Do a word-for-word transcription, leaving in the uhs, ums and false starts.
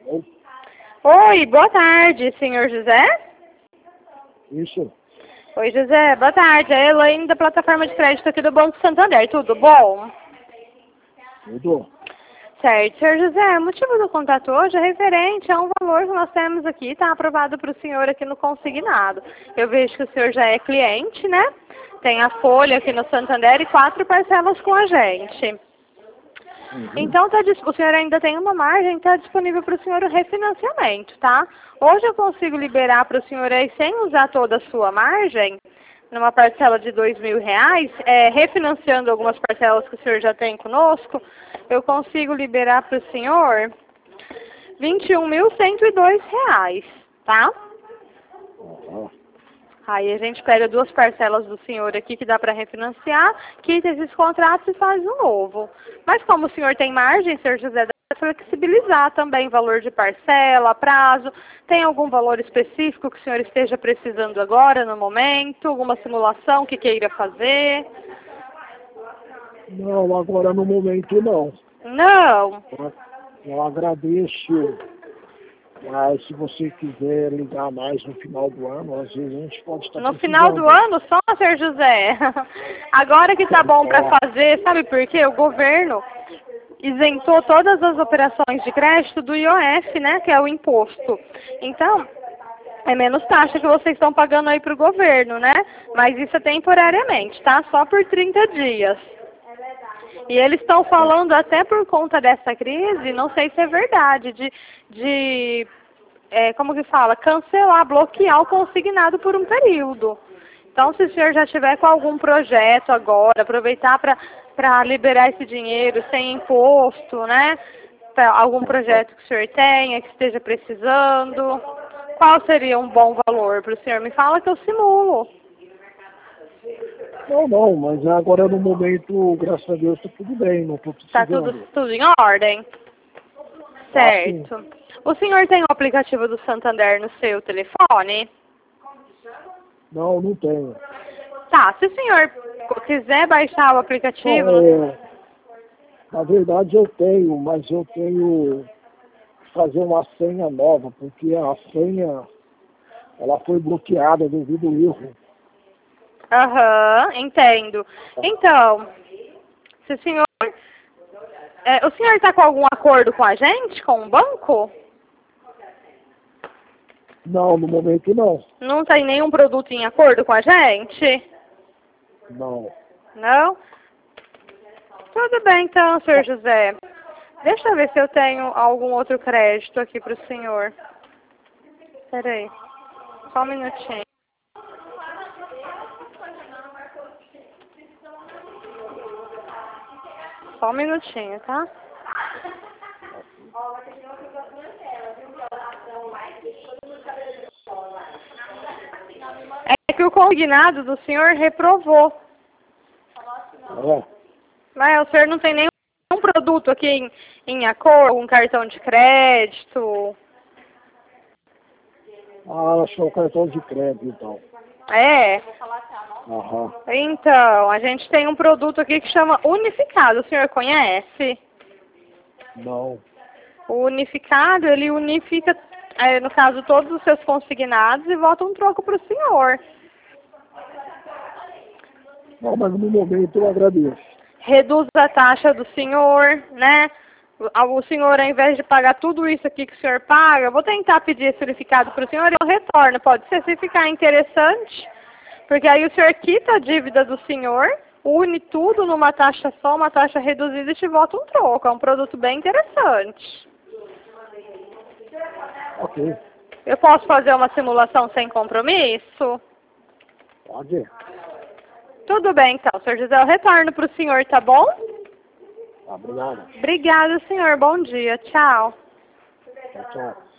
Oi, Oi, boa tarde, senhor José. isso, Oi, José, boa tarde. É a Elaine da plataforma de crédito aqui do Banco Santander, tudo bom? tudo. Certo, senhor José, o motivo do contato hoje é referente a um valor que nós temos aqui, está aprovado para o senhor aqui no consignado. Eu vejo que o senhor já é cliente, né? Tem a folha aqui no Santander e quatro parcelas com a gente. Uhum. Então, tá, dis- o senhor ainda tem uma margem, está disponível para o senhor o refinanciamento, tá? Hoje eu consigo liberar para o senhor aí, sem usar toda a sua margem, numa parcela de dois mil reais, é, refinanciando algumas parcelas que o senhor já tem conosco, eu consigo liberar para o senhor vinte e um mil cento e dois reais, tá? Aham. Aí a gente pega duas parcelas do senhor aqui que dá para refinanciar, quita esses contratos e faz um novo. Mas como o senhor tem margem, senhor José, dá para flexibilizar também valor de parcela, prazo. Tem algum valor específico que o senhor esteja precisando agora, no momento? Alguma simulação que queira fazer? Não, agora no momento não. Não. Eu eu agradeço, mas se você quiser ligar mais no final do ano, às vezes a gente pode estar No precisando. final do ano só, senhor José. Agora que tá bom para fazer, sabe por quê? O governo isentou todas as operações de crédito do I O F, né, que é o imposto. Então, é menos taxa que vocês estão pagando aí para o governo, né? Mas isso é temporariamente, tá? Só por trinta dias. E eles estão falando até por conta dessa crise, não sei se é verdade, de, de é, como que fala, cancelar, bloquear o consignado por um período. Então, se o senhor já tiver com algum projeto agora, aproveitar para para liberar esse dinheiro sem imposto, né? Pra algum projeto que o senhor tenha, que esteja precisando, qual seria um bom valor para o senhor? Me fala que eu simulo. Não, não, mas agora no momento, graças a Deus, está tudo bem, não estou Tá tudo, precisando. tudo em ordem? Tá sim. Certo. O senhor tem o aplicativo do Santander no seu telefone? Não, não tenho. Tá, se o senhor quiser baixar o aplicativo, Não, no... é, na verdade eu tenho, mas eu tenho que fazer uma senha nova, porque a senha ela foi bloqueada devido ao erro. Aham, entendo. Então, se o senhor... é, o senhor está com algum acordo com a gente, com o banco? Não, no momento não. Não tem nenhum produto em acordo com a gente? Não. Não? Tudo bem então, senhor José. Deixa eu ver se eu tenho algum outro crédito aqui para o senhor. Espera aí. Só um minutinho. Só um minutinho, tá? É que o consignado do senhor reprovou. É. Mas o senhor não tem nenhum produto aqui em, em acordo, um cartão de crédito? Ah, achou o cartão de crédito, então. É. Aham. Então, a gente tem um produto aqui que chama Unificado. O senhor conhece? Não. O Unificado, ele unifica, é, no caso, todos os seus consignados e volta um troco para o senhor. Não, mas no momento eu agradeço. Reduz a taxa do senhor, né? O o senhor, ao invés de pagar tudo isso aqui que o senhor paga, eu vou tentar pedir esse unificado para o senhor e eu retorno. Pode ser, se ficar interessante, porque aí o senhor quita a dívida do senhor, une tudo numa taxa só, uma taxa reduzida e te volta um troco. É um produto bem interessante. Ok. Eu posso fazer uma simulação sem compromisso? Pode. Tudo bem, então, senhor José. Eu retorno para o senhor, tá bom? Tá, obrigado. Obrigada, senhor. Bom dia. Tchau. Tchau, tchau.